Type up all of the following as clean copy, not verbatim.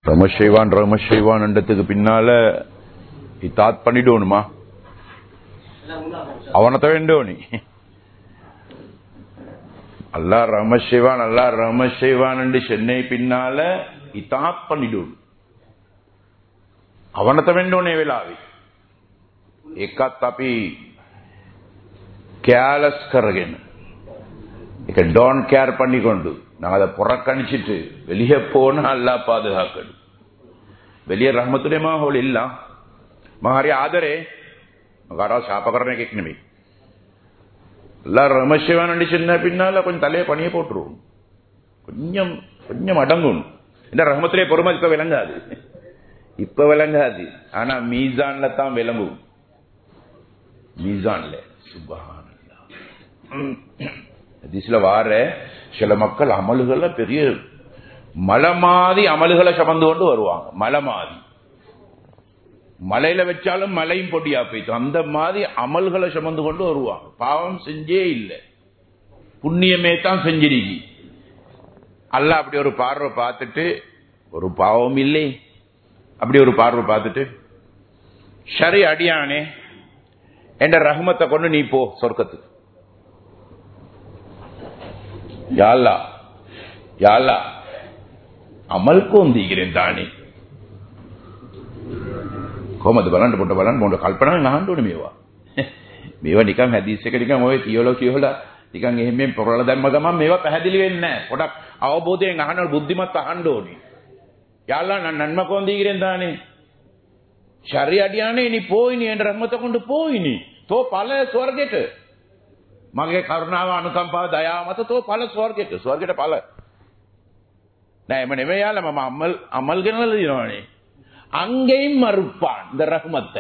ரமஷைவான்றதுக்கு பின்னால இத்தாத் பண்ணிடுவணுமா? அவனத்தை வேண்டோனி அல்லா ரமஷைவான் சென்னை பின்னால இத்தாத் பண்ணிடுவணும். அவனத்தை வேண்டோனே வேலாவி එකත් අපි கேர்லஸ் කරගෙන ඒක ඩෝන් கேர் பண்ணிக்கொண்டு நாங்க அதை புறக்கணிச்சிட்டு வெளியே போனா அல்லாஹ் பாதுகாக்கணும். வெளியே ரஹ்மத்துடைய மாஹோல் இல்ல මහරි ආදරේ මගාරා ශාප කරන එකක් නෙමෙයි. அல்லாஹ் ரமஷைவான் சொன்ன பின்னால கொஞ்சம் தலையை பணிய போட்டுருவோம். கொஞ்சம் அடங்கும். இந்த ரஹ்மத்துடைய பொறுமை இப்ப விளங்காது. ஆனா மீசான்ல தான் விளங்கும். மீசான்ல சுப்ஹானல்லாஹ். ஹதீஸ்ல வார சில மக்கள் அமல்களை பெரிய மலமாதி அமல்களை சுமந்து கொண்டு வருவாங்க. மலமாதி மலையில வச்சாலும் மலையும் பொடியா போயிட்டு அந்த மாதிரி அமல்களை சுமந்து கொண்டு வருவாங்க. பாவம் செஞ்சே இல்லை, புண்ணியமே தான் செஞ்சிருக்கி. அல்லாஹ் அப்படி ஒரு பார்வை பார்த்துட்டு ஒரு பாவம் இல்லை, அப்படி ஒரு பார்வை பார்த்துட்டு சரி அடியானே என்ற ரஹ்மத்தை கொண்டு நீ போ சொர்க்கத்துக்கு. யா அல்லாஹ் අමල් කොන්දීගෙන් දානේ කොහමද බලන්න පොඩ බලන්න මොන කල්පනාවෙන් අහන්න ඕනේ මේවා නිකන් හදීස් එක නිකන් ඔය කියවලා නිකන් එහෙම පොරලා දැම්ම ගමන් මේවා පැහැදිලි වෙන්නේ නැහැ. පොඩක් අවබෝධයෙන් අහන්න බුද්ධිමත් අහන්න ඕනේ. யா அல்லாஹ் நன்மை கொந்தீகிறேன் தானே சரி அடியானே நீ போய் நீ என்ற ரஹ்மத்தை கொண்டு போய் நீ தோ பல ස්වර්ගෙට මගේ කරුණාව අනුකම්පාව දයාව මත තෝ පල ස්වර්ගෙට පල නෑ එම නෙමෙයි යාලා මම අමල් ගෙනලා දිනවනේ. அங்கேயும் மறுப்பான் இந்த ரஹ்மத்தை.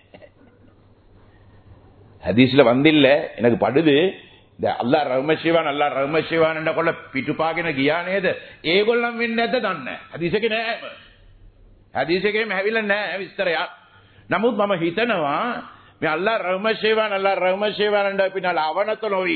ஹதீஸ்ல வந்தில்ல எனக்கு படுது இந்த අල්ලා රහ්මශිවාන් එන්න කොල්ල පිටුපාගෙන ගියා නේද? ඒගොල්ලන් වෙන්නේ නැද්ද දන්නේ. හදීස් එකේ නෑ. හදීස් එකේම හැවිලා නෑ විස්තරයක්. නමුත් මම හිතනවා මේ අල්ලා රහ්මශිවාන් එන්න පිටාල අවනත නොවි.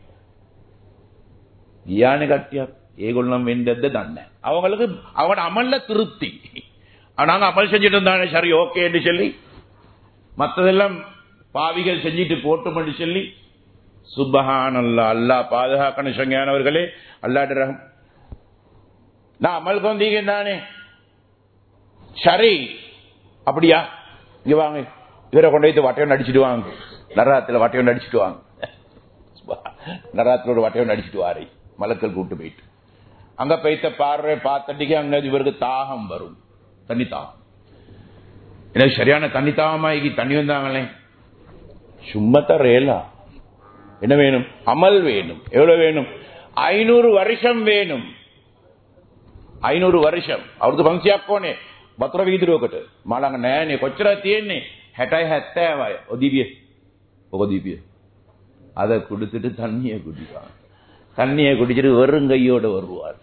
ගියානේ කට්ටියක්. ඒගොල්ලන් වෙන්නේ නැද්ද දන්නේ. அவங்க அமல்ல திருப்தி. நாங்க அமல் செஞ்சுட்டு இருந்தானே சரி ஓகேன்னு சொல்லி மற்றதெல்லாம் பாவிகள் செஞ்சுட்டு போட்டும்னு சொல்லி சுப்ஹானல்லாஹ் அல்லாஹ் பாதுகாக்கணும். சங்கையானவர்களே அல்லாஹ்ட ரஹம் நான் அமல் கொண்டீங்க தானே சரி அப்படியா இங்க வாங்க இவரை கொண்டு போய் வட்டையோடு அடிச்சுட்டு வாங்க. நரகத்தில் வட்டையோடு அடிச்சுட்டு வாங்க. நரகத்தில் ஒரு வட்டையோடு அடிச்சுட்டு வாரை மலக்கள் கூட்டு போயிட்டு அங்க போய்த்த பார்வை பார்த்தடிக்கு அங்க இவருக்கு தாகம் வரும். தண்ணி தாகம். எனக்கு சரியான தண்ணி தாகமாகி தண்ணி வந்தாங்களே சும்மா தரேலா. என்ன வேணும்? அமல் வேணும். எவ்வளவு வேணும்? 500 வருஷம் வேணும். 500 வருஷம் අවුරුදු 500ක් ඕනේ. වතුර විදුරුවකට මලඟ නෑනේ කොච්චර තියෙන්නේ 60 70යි. ඔදිවිය அதை குடிச்சிட்டு தண்ணியை குடிப்பாங்க. தண்ணியை குடிச்சிட்டு வெறும் கையோட வருவார்.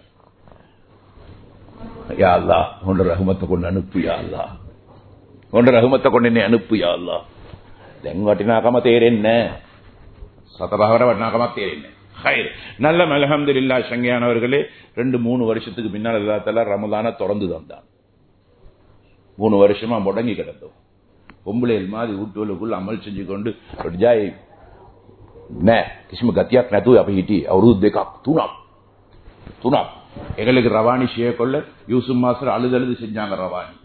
யா அல்லாஹ் உன் ரஹ்மத்தை கொண்டு அனுப்பு. யா அல்லாஹ் உன் ரஹ்மத்தை கொண்டு என்னை அனுப்பு. யா அல்லாஹ் දැන් වටිනාකම තේරෙන්නේ සතරවර වටිනාකමක් තේරෙන්නේ ஹைர். நல்ல அல்ஹம்துலில்லாஹ். சங்கையானவர்களே 2-3 வருஷத்துக்கு பின்னால் அல்லாஹ் தஆலா ரமலானை திறந்து தந்தான். 3 வருஷமா முடங்கி கிடந்தோம். பொம்பளைகள் மாதிரி வீட்டுக்குள்ள அமல் செஞ்சு கொண்டு ஜாய் නෑ කිසිම ගතියක් නැතුව අපි හිටියේ අවුරුදු 2 3ක් எங்களுக்கு ரவானி ஷேகொல்ல யூசுப் மாஸ்டர் அழுதழுது செஞ்சாங்க. ரவானி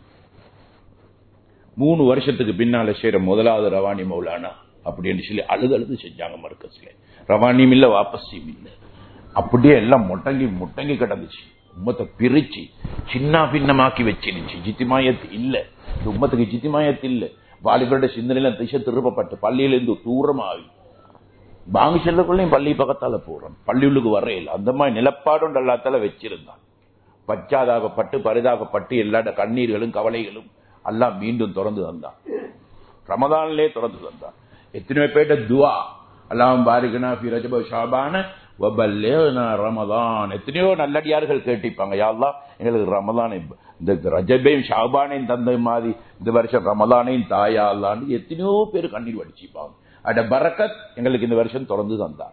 3 வருஷத்துக்கு பின்னால செய்யற முதலாவது ரவானி மௌலானா அப்படின்னு சொல்லி அழுதழுது செஞ்சாங்க. மர்கஸ்ல ரவானியும் இல்ல வாபஸியும் இல்ல. அப்படியே எல்லாம் முட்டங்கி கிடந்துச்சு. உம்மத்தை பிரிச்சு சின்ன பின்னமாக்கி வச்சிருச்சு. ஜித்திமாயத் இல்ல. உம்மத்துக்கு ஜித்திமாயத் இல்ல. வாலிபருடைய சிந்தனையில திசை திருப்பப்பட்டு பள்ளியிலிருந்து தூரமாகி பாங்கு செல்லக்குள்ளையும் பள்ளி பக்கத்தால போறோம். பள்ளியுள்ளுக்கு வரையில் அந்த மாதிரி நிலப்பாடு அல்லாத்தால வச்சிருந்தான். பச்சாதாகப்பட்டு பரிதாகப்பட்டு எல்லாட கண்ணீர்களும் கவலைகளும் எல்லாம் மீண்டும் திறந்து தந்தான். ரமதானிலே திறந்து தந்தான். எத்தனையோ பேட்ட துவா அல்லாஹ் பாரிக்னா ஃபி ரஜப ஷாபான வபல்லிக்னா ரமதான். எத்தனையோ நல்லடியார்கள் கேட்டிப்பாங்க யா அல்லாஹ் எங்களுக்கு ரமதானை இந்த ரஜபையும் ஷாபானையும் தந்த மாதிரி இந்த வருஷம் ரமதானையும் தாயா அல்லான்னு எத்தனையோ பேர் கண்ணீர் வடிச்சுப்பாங்க. அட பரக்கத் எங்களுக்கு இந்த வருஷம் தொடர்ந்து தந்தான்.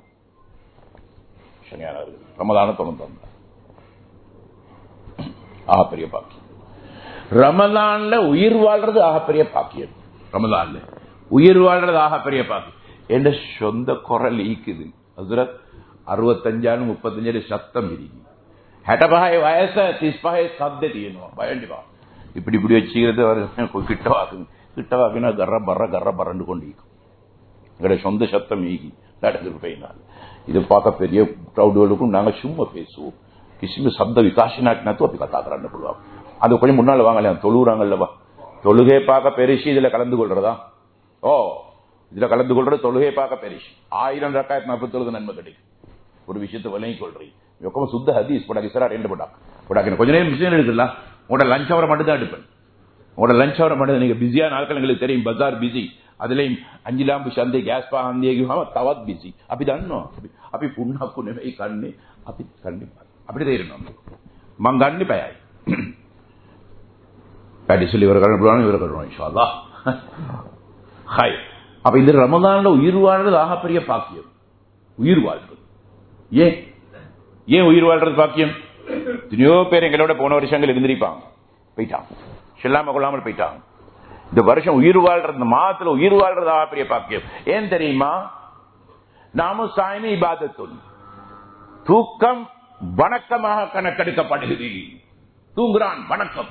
ரமதான தொடர்ந்து தந்தான். பெரிய பாக்கி. ரமலான்ல உயிர் வாழ்றது ஆகப்பெரிய பாக்கியம். ரமலான்ல உயிர் வாழ்றது ஆகப்பெரிய பாக்கியம். என்ற சொந்த குரல் ஈக்குது ஹஸ்ரத் 65 35 சத்தம் இருக்கு. 65 வயசு 35 சப்த தீயணும் பயண்டிப்பா. இப்படி இப்படி வச்சுக்கிறது கிட்டவாக்குனா கர்ற பறண்டு கொண்டு எங்களுடைய சொந்த சத்தம் ஈகி நடந்துட்டு போயினால் இது பார்க்க பெரிய க்ரௌடுகளுக்கும் நாங்க சும்மா பேசுவோம். கிசிம சப்த விகாசினாட்டினா அப்படி கத்தாக்குறான்னு சொல்லுவாங்க. அது கொஞ்சம் முன்னால வாங்கல தொழுகிறாங்கல்லவா, தொழுகை பார்க்க பெருசு இதுல கலந்து கொள்றதா? ஓ, இதுல கலந்து கொள்றது தொழுகை பார்க்க பெருசு. 1000 ரக்காயத் 40 நன்மை கிடைக்கும். ஒரு விஷயத்தை விளங்கி கொள்றீங்க சுத்த ஹதீஸ் போடாங்க சார் ரெண்டு போட்டாங்க கொஞ்ச நேரம் விஷயம் எடுக்கலாம். உங்களோட லஞ்ச் அவரை மட்டும் தான் எடுப்பேன். உங்களோட லஞ்ச் அவரை மட்டும் நீங்க பிஸியான நாட்கள் எங்களுக்கு தெரியும். பஜார் பிஸி, அதுலயும் 5 lamp சந்தை கேஸ் தவத் பிஸி. அப்படிதான் அப்படி புண்ணாக்கு நெவை கண்ணு அப்படி கண்டிப்பா அப்படி தெரியும். மங்கண்ணி பயாய் பேட்டி சொல்லி இவரை கண்டுபிடுவாங்க இன்ஷா அல்லாஹ். ஹாய். அப்ப இந்த ரமதான்ல உயிர் வாழ்றது ஆகப்பெரிய பாக்கியம். உயிர் வாழ்றது ஏன் உயிர் வாழ்றது பாக்கியம்? எத்தனையோ பேர் எங்களோட போன வருஷங்கள் இருந்திருப்பாங்க, போயிட்டாங்க, சொல்லாம கொள்ளாமல் போயிட்டாங்க. இந்த வருஷம் உயிர் வாழ்றது, இந்த மாதத்துல உயிர் வாழ்றது ஆகப்பெரிய பாக்கியம். ஏன் தெரியுமா? நாம சாயமே இபாதத்து, தூக்கம் வணக்கமாக கணக்கெடுக்கப்படுகிறது. தூங்குறான் வணக்கம்.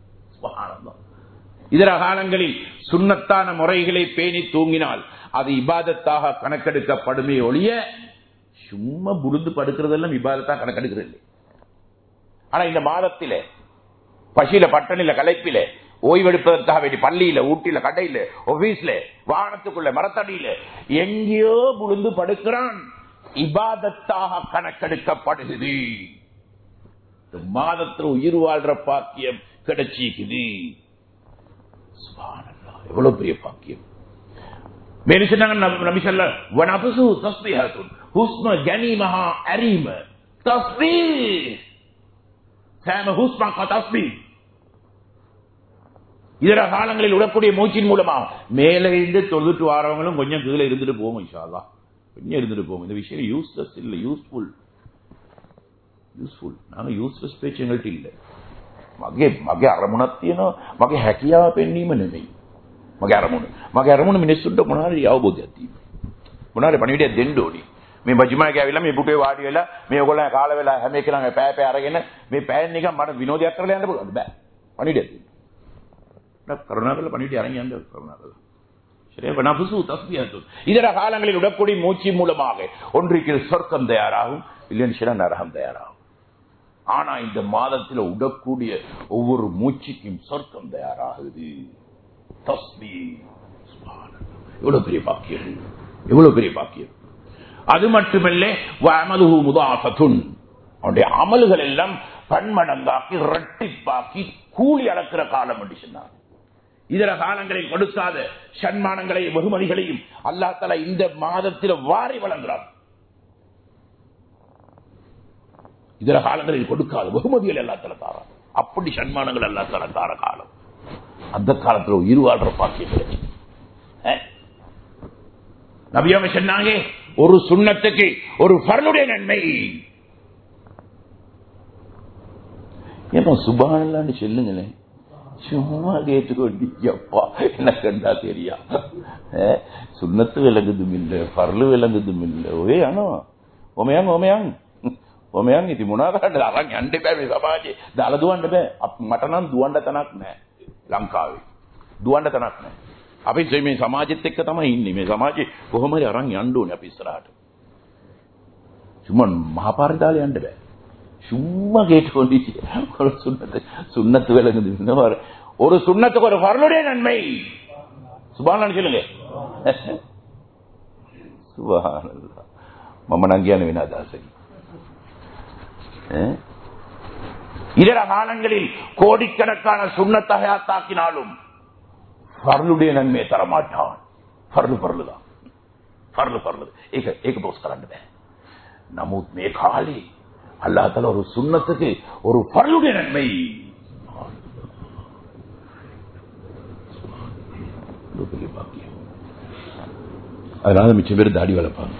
இதர காலங்களில் சுன்னத்தான முறைகளை பேணி தூங்கினால் அது இபாதத்தாக கணக்கெடுக்கப்படுமே ஒழிய சும்மா புரிந்து படுக்கிறதெல்லாம் இபாதத்தா கணக்கெடுக்கிறது. ஆனா இந்த மாதத்தில பசியில பட்டணில களைப்பில ஓய்வெடுப்பதற்காக வேண்டி பள்ளியில ஊட்டில கடையில ஆபீஸ்ல வாகனத்துக்குள்ள மரத்தடியில எங்கேயோ புரிந்து படுக்கிறான், இபாதத்தாக கணக்கெடுக்கப்படுகிறது. மாதத்தில் உயிர் வாழ்ற பாக்கியம் கிடைச்சிக்குது. எவ்வளவு பெரிய பாக்கியம். இதர காலங்களில் விடக்கூடிய மூச்சின் மூலமா மேல இருந்து தொழுட்டு வாரவங்களும் கொஞ்சம் கீழே இருந்துட்டு போவோம். இன்ஷா அல்லாஹ் கொஞ்சம் இருந்துட்டு போவோம். இந்த விஷயம் யூஸ்லெஸ் இல்ல, யூஸ்ஃபுல். நாங்க யூஸ்லெஸ் பேச்சு எங்கள்கிட்ட இல்லை. මගේ අරමුණක් තියෙනවා, මගේ හැකියාව පෙන්වීම නෙමෙයි. මගේ අරමුණ මිනිස්සුන්ට මොනවාරි අවබෝධයක් තියෙනවා. මොනවාරි පණිවිඩයක් දෙන්න ඕනි. මේ බජිමා ගෑවිලා මේ පුටේ වාඩි වෙලා මේ ඔයගොල්ලෝ කාල වෙලා හැම එකම පෑ අරගෙන මේ පෑන් නිකන් මට විනෝදයක් කරලා යන්න පුළුවන්ද? බෑ. පණිවිඩයක් දෙන්න. நான் கருணாகல பண்ணிட்டு இறங்கி அந்த கருணாகல இதர காலங்களில் உடற்கூடி மூச்சு மூலமாக ஒன்றைக்கு சொர்க்கம் தயாராகும், இல்லைன்னு நரகம் தயாராகும். ஆனா இந்த மாதத்தில் உடக்கூடிய ஒவ்வொரு மூச்சுக்கும் சொர்க்கம் தயாராகுது. எவ்வளவு பெரிய பாக்கியம், எவ்வளவு பெரிய பாக்கியம். அது மட்டுமல்ல, அவனுடைய அமல்கள் எல்லாம் பன்மடங்காக்கி இரட்டிப்பாக்கி கூலி அளக்கிற காலம் என்று சொன்னார். இதர காலங்களில் கொடுக்காத சன்மானங்களையும் வெகுமதிகளையும் அல்லாஹ் தஆலா இந்த மாதத்தில் வாரி வழங்குகிறார். இதர காலங்களில் கொடுக்காத வெகுமதிகள் அல்லாஹ் தஆலா தாரார். அப்படி சன்மானங்கள் அல்லாஹ் தஆலா தார காலம். அந்த காலத்தில் உயிர் வாழ்ற பாக்கியம் கிடைச்சு. நபி அவங்க சொன்னாங்க, ஒரு சுன்னத்துக்கு ஒரு ஃபர்லுடைய நன்மை. ஏன்னா சுப்ஹானல்லாஹ்னு சொல்லுங்களேன், சும்மா கேட்டுக்கொண்டிப்பா என்ன கண்டா தெரியா. சுண்ணத்து விளங்குதும் இல்லை, பரலு விளங்குதும் இல்லை. ஒரே ஆனோ ஒமையாங் ஒமையாங் ஒமையாங் இது முனாதாண்டு අරන් යන්න බෑ මේ සමාජයේ. දාලා දුවන්න බෑ. මට නම් දුවන්න තැනක් නැහැ ලංකාවේ. දුවන්න තැනක් නැහැ. අපි මේ සමාජෙත් එක්ක තමයි ඉන්නේ. මේ සමාජේ කොහොම හරි අරන් යන්න ඕනේ අපි ඉස්සරහට. சும்மா மகாபாரத දාලා යන්න බෑ. சும்மா கேட்டுக்கொண்டிச்சு ஒரு சுண்ணத்து விளங்குது. ஒரு சுண்ணத்துக்கு ஒரு ஃபர்லுடைய நன்மை. சுப்ஹானல்லாஹ் சொல்லுங்க. சுப்ஹானல்லாஹ். மம்ம நங்கியான வினாதாசரி. இதர காலங்களில் கோடிக்கணக்கான சுண்ணத்தை ஹயாத்தாக்கினாலும் ஃபர்லுடைய நன்மை தரமாட்டான். ஃபர்லு தான். ஃபர்லு ඒක බොස් කරන්න බෑ. නමුත් මේ කාලේ அல்லாஹ் தஆலா ஒரு சுன்னத்துக்கு ஒரு ஃபர்லுடைய நன்மை. அதனால மிச்சம் பேர் தாடி வளர்ப்பாங்க,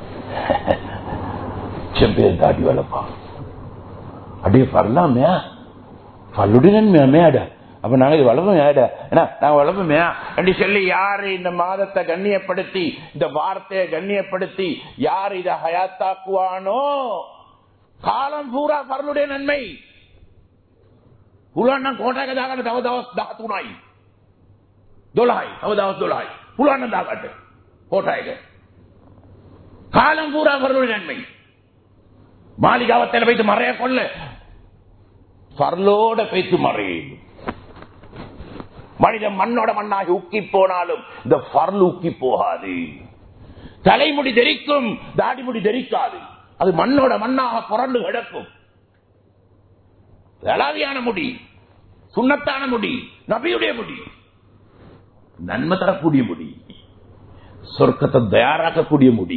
மிச்சம் பேர் தாடி வளர்ப்பாங்க. அப்படியே ஃபர்லாமே ஃபர்லுடைய நன்மை மேட அப்ப நாங்க இது வளர்ப்போம் நாங்க வளர்ப்போமே என்று சொல்லி யாரு இந்த மாதத்தை கண்ணியப்படுத்தி இந்த வார்த்தையை கண்ணியப்படுத்தி யார் இதை ஹயாத்தாக்குவானோ காலம் பூரா பரலுடைய நன்மை புலான கோட்டாக தாத்துனாய் दोलाय अवदावत दोलाय पुलान दागट कोटाएगा कालम पूरा फरलुடைய நன்மை மாளிகாவத்தில் வைத்து மறைய கொள்ள பரலோட வைத்து மறைய மனிதன் மண்ணோட மண்ணாகி உக்கி போனாலும் இந்த பரல் உக்கி போகாது தலைமுடி தெரிக்கும் தாடிமுடி தெரிக்காது அது மண்ணோட மண்ணாக புரண்டு கிடக்கும் அலாதியான முடி சுண்ணத்தான முடி நபியுடைய முடி நன்மை தரக்கூடிய முடி சொர்க்கத்தை தயாராக்கக்கூடிய முடி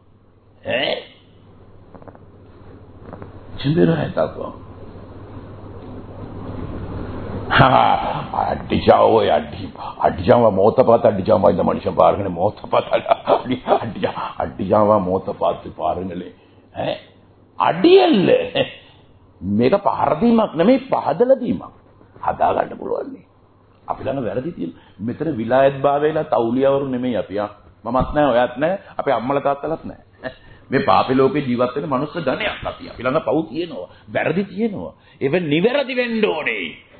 அடிச்சாவா மோத்த பார்த்து அடிச்சாவா இந்த மனுஷன் பாருங்க மோத்த பார்த்தா அடிச்சாவா மோத்த பார்த்து பாருங்களே அடியல்ல මේක පහරදීමක් නෙමෙයි පහදලදීමක් හදා ගන්න පුළුවන් නේ අපි ළඟ වැරදි තියෙන මෙතන විලායත් භාවයලා තවුලියවරු නෙමෙයි අපි මමත් නැහැ ඔයත් නැහැ අපේ අම්මලා තාත්තලාත් නැහැ මේ පාපේ ලෝකේ ජීවත් වෙන මනුස්ස ගණයක් අපි ළඟ පව් තියෙනවා වැරදි තියෙනවා ඒව නිවැරදි වෙන්න ඕනේ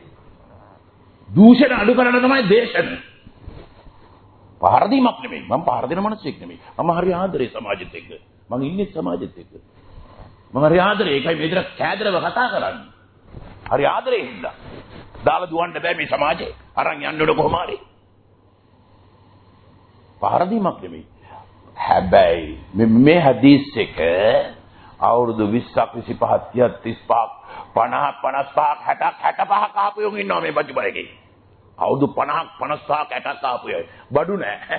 දූෂණ අඩු කරන්න තමයි දේශන පහරදීමක් නෙමෙයි මම පහර දෙන මනුස්සෙක් නෙමෙයි මම හරි ආදරේ සමාජෙත් එක්ක මම ඉන්නේ සමාජෙත් එක්ක මම හරි ආදරේ ඒකයි මෙතන කෑදරව කතා කරන්නේ හරි ආදරේ හින්දා දාලා දුවන්න බෑ මේ සමාජේ අරන් යන්න ඕන කොහොම හරි පහරදීමක් නෙමෙයි හැබැයි මේ හදීස් එක අවුරුදු 20ක් 25ක් 35ක් 50ක් 55ක් 60ක් 65ක් ආපු යෝග ඉන්නවා මේ බජුබරගේ අවුරුදු 50ක් 55ක් 60ක් ආපු අය බඩු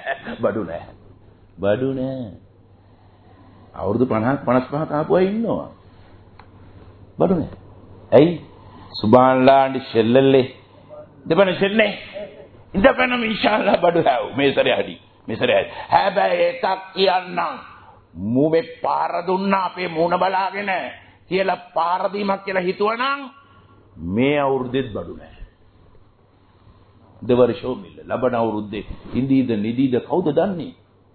නෑ අවුරුදු 50ක් 55ක් ආපු අය ඉන්නවා බඩු නෑ ඇයි සුබ්හානල්ලාහ් අන්ඩි ෂෙල්ලල්ලේ දෙපණ ෂෙල්නේ ඉඳපනම ඉන්ෂාල්ලාහ් බඩු හැව මේ සරේ හරි මේ සරේ හැබැයි එකක් කියන්නම් මූ මේ පාර දුන්නා අපේ මූණ බලාගෙන කියලා පාර දීමක් කියලා හිතුවනම් මේ අවුරුද්දෙත් බඩු නෑ දෙවර්ෂෝ මිල්ල ලබන අවුරුද්දේ ඉඳීද නිදීද කවුද දන්නේ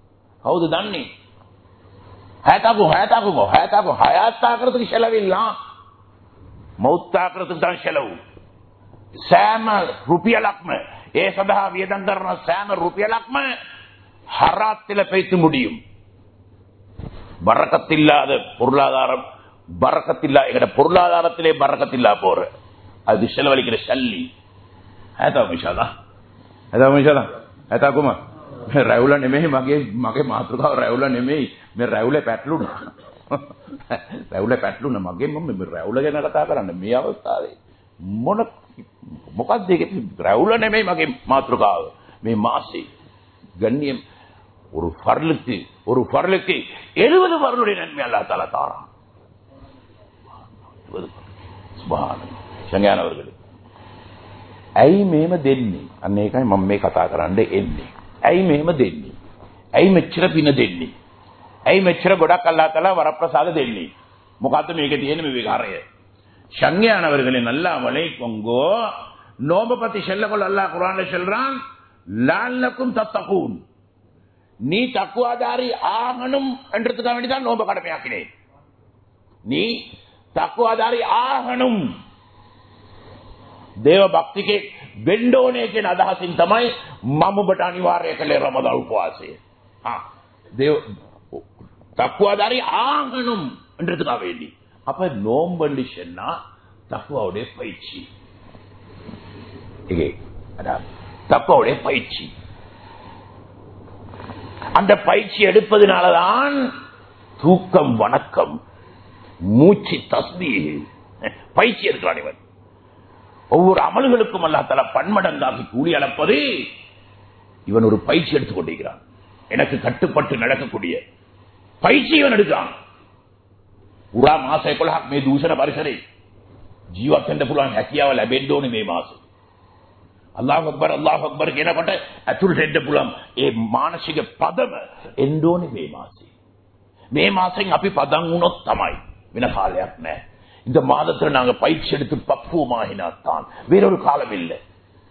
හැතකෝ හයාත්තාකරතුක ශලවිල්ලා මෞත්තාකරතුක දන් ශලවු සෑම රුපියලක්ම ඒ සඳහා වියදම් කරන සෑම රුපියලක්ම ஹராத்தில் பேச முடியும் பரக்கத்தில்லாத பொருளாதாரம் பரக்கத்தில்லா எங்கட பொருளாதாரத்திலே பரக்கத்தில்லா போற அது செலவழிக்கிற சல்லி ஏதா குமா රැවුල නෙමෙයි මගේ මාතෘකාව රැවුල නෙමෙයි මේ රැවුලේ පැටලුණා මගේ මම මේ රැවුල ගැන කතා කරන්නේ මේ අවස්ථාවේ මොකක්ද ඒක රැවුල නෙමෙයි මගේ මාතෘකාව මේ මාසේ கண்ணியம் ஒரு ஃபர்லுக்கு 70 ஃபர்லுடைய நன்மை அல்லாஹ் தஆலா தாரான் சுப்ஹானல்லாஹ் සංඥානවர்களே ඇයි මේම දෙන්නේ අන්න ඒකයි මම මේ කතා කරන්න එන්නේ ඇයි මෙහෙම දෙන්නේ ඇයි මෙච්චර පින දෙන්නේ ඇයි මෙච්චර ගොඩක් අල්ලාහ් තஆලා වරප්‍රසාද දෙන්නේ මොකද්ද මේකේ තියෙන මේ විකාරය සංඥානவர்களே நல்லா வலைக்குங்கோ நோம்ப பத்தி சொல்லකොල அல்லாஹ் குர்ஆன்ல சொல்றான் லஅல்லக்கும் தத்தகூன் நீ தக்வாதாரி ஆகணும் என்றதுக்காக வேண்டி தான் நோம்ப கடமையாக்கினேன் நீ தக்வாதாரி ආகணும் දේව භක්තිකේ වෙන්න ඕනේ කියන අදහසින් තමයි මම ඔබට අනිවාර්ය කළේ රමදාන් උපවාසය. දේව தக்வாதாரி ஆகணும் என்றதுக்காக வேண்டி. அப்ப நோம்பு சொன்னா தக்வாவுடைய பயிற்சி. இங்கே அதான் தக்வாவுடைய பயிற்சி. அந்த பயிற்சி எடுப்பதனாலதான் தூக்கம் வணக்கம் மூச்சு தஸ்பீஹ் பயிற்சி எடுக்கிறான் இவன் ஒவ்வொரு அமல்களுக்கும் அல்லாஹ் தஆலா பன்மடங்காகி கூலி அளப்பது இவன் ஒரு பயிற்சி எடுத்துக் கொண்டிருக்கிறான் எனக்கு கட்டுப்பட்டு நடக்கக்கூடிய பயிற்சி இவன் எடுக்கிறான் පුරා මාස 11ක් මේ දූෂණ පරිසරේ ජීවත් වෙන්න පුළුවන් හැකියාව ලැබෙන්න ඕනේ මේ මාසෙ අල්ලාහ් අක්බර් කියනකොට අතුල්ට එන්න පුළුවන් ඒ මානසික පදම එන්න ඕනේ මේ මාසෙන් අපි පදන් වුණොත් තමයි වෙන කාලයක් නැහැ இந்த மாதத்துல நாங்க பயிற்சி எடுத்து பக்குவமாகினாத்தான் வேறொரு காலம் இல்லை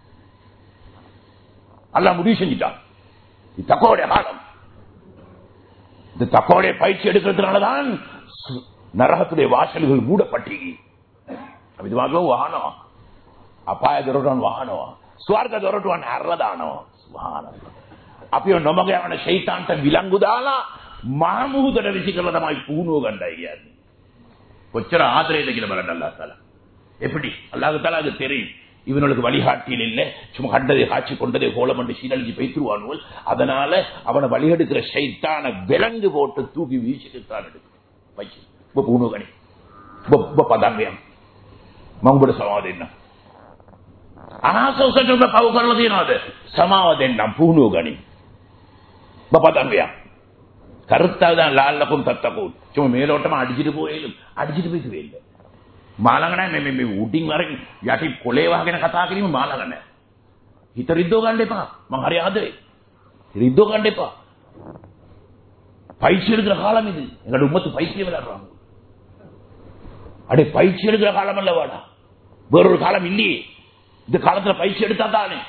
அல்லாஹ் முடிவு செஞ்சிட்டான். இது தக்குவாவுடைய காலம். இந்த தக்குவாவுடைய பயிற்சி எடுக்கிறதுனாலதான் நரகத்துடைய வாசல்கள் மூடப்பட்டி. இதுவாக வாகனம் අපාය දොරටුවන් වහනවා, ස්වර්ග දොරටුවන් හැරලා දානවා. සුබ්හානල්ලාහ්. අපි නොමග යන ෂයිතාන්ට විලංගු දාලා මහමුහුදට විසි කරලා තමයි පුහුණුව ගන්නයි කියන්නේ. කොච්චර ආදරේද කියලා බලන්න අල්ලාහ් තාලා. எப்படி அல்லாஹ் தாலாக்கு தெரியும் இவனுக்கு வழிகாட்டியில் இல்லை, சும்மா கண்டதை காட்சி கொண்டதை கோலமண்டு சீனழிஞ்சு பைத்துருவானுவல். அதனால அவனை வழிகெடுக்கிற ஷைத்தான விலங்கு போட்டு தூக்கி வீசிட்டுத்தான் எடுக்கும். புகணு கணி பதாங்கயம் මංගුඩ සමාව දෙන්න. අනාසෝසට ඔබ පව් කරලා තියනවාද? සමාව දෙන්නම් පුහුණුව ගනි. බපදංගයක්. கருத்தாதான் லால்லக்கும் தத்தக்கும். சும்மா மேலோட்டமா அடிச்சிட்டு போயிடும். அடிச்சிட்டு போயிட்டு වෙන්න. මාළඟ නැහැ මේ උඩින් වරෙන් යටි කොලේ වහගෙන කතා කිරීම මාළඟ නැහැ. හිත රිද්දෝ ගන්න එපා. මං හරි ආදරේ. ரித்தோ கண்டிப்பா பயிற்சி எடுக்கிற காலம் இது. எங்களோட உம்மத்து பயிற்சியை விளையாடுறாங்க. அடே பயிற்சி எடுக்கிற காலம் அல்ல வாடா, வேறொரு காலம் இல்லையே. இந்த காலத்துல பயிற்சி எடுத்தா தானே.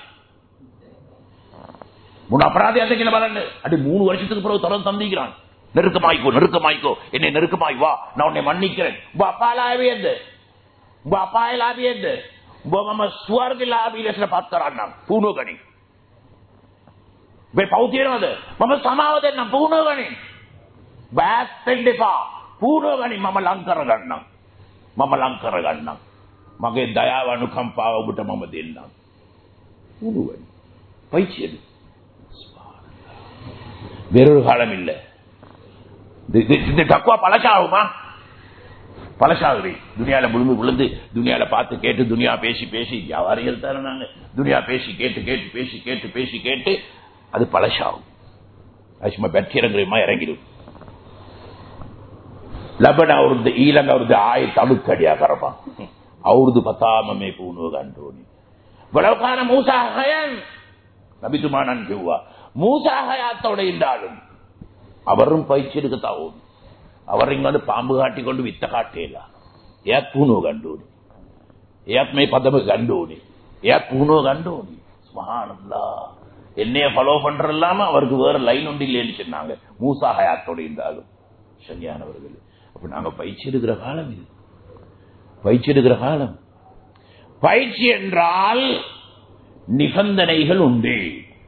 முன் அபராதி அதைக்கிற பலன் அடி 3 வருஷத்துக்கு பிறகு தொடர்ந்து தந்திக்கிறான். நெருக்கமாய்க்கோ நெருக்கமாய்க்கோ, என்னை நெருக்கமாய் வா, நான் உன்னை மன்னிக்கிறேன். அப்பாலாவியது அப்பாயலாவியது ස්වර්ග ලාභී ලෙස පත් කරන්නම් පුහුණුව ගනින්. මේ පව් තියනවද? මම සමාව දෙන්නම් පුහුණුව ගනින්. බෑස් දෙන්න එපා. පුහුණුව ගනින්. මම ලං කරගන්නම්. මම ලං කරගන්නම්. මගේ දයාව අනුකම්පාව ඔබට මම දෙන්නම්. පුහුණුව ගනින්. பயிற்சியது வேறொரு காலம் இல்லை. இந்த தக்குவா பழசாகுமா? பழசாகுது. துனியால முழுந்து விழுந்து துனியால பார்த்து கேட்டு துனியா பேசி பேசி வியாபாரிகள் தானே நாங்க. துனியா பேசி கேட்டு கேட்டு பேசி கேட்டு பேசி கேட்டு அது பழசாகும். அது சும்மா பெற்றிறங்குமா இறங்கிடும். லபன் அவரது ඊළඟ අවුරුදු ආයෙත් අලුත් කඩියා කරපන්. අවුරුදු පතාම මේ පුණුව ගන්න ඕනේ. වලවකාන මූසා හයන් நபிතුමාණන් කිව්වා மூசா ஹயாத்தோட இருந்தாலும் அவரும் பயிற்சி எடுக்கத்தான். அவர் இங்க பாம்பு காட்டி கொண்டு வித்த காட்டேல. ஏத் பூணுව ගන්න ඕනේ. ஏத் මේ பதම ගන්න ඕනේ. ஏத் பூணுව ගන්න ඕනේ. சுப்ஹானல்லாஹ். என்னைய ஃபாலோ பண்றல்லாம அவருக்கு வேற லைன் ஒன்று இல்லைன்னு சொன்னாங்க. மூசா ஹயாத்தோட இருந்தாலும் சரியானவர்கள். அப்ப நாங்க பயிற்சி எடுக்கிற காலம் இது. பயிற்சி எடுக்கிற காலம். பயிற்சி என்றால் நிபந்தனைகள் உண்டு.